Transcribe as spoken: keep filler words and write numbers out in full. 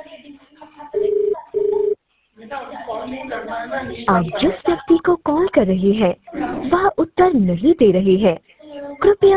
आप जिस व्यक्ति को कॉल कर रहे हैं वह उत्तर नहीं दे रहे हैं, कृपया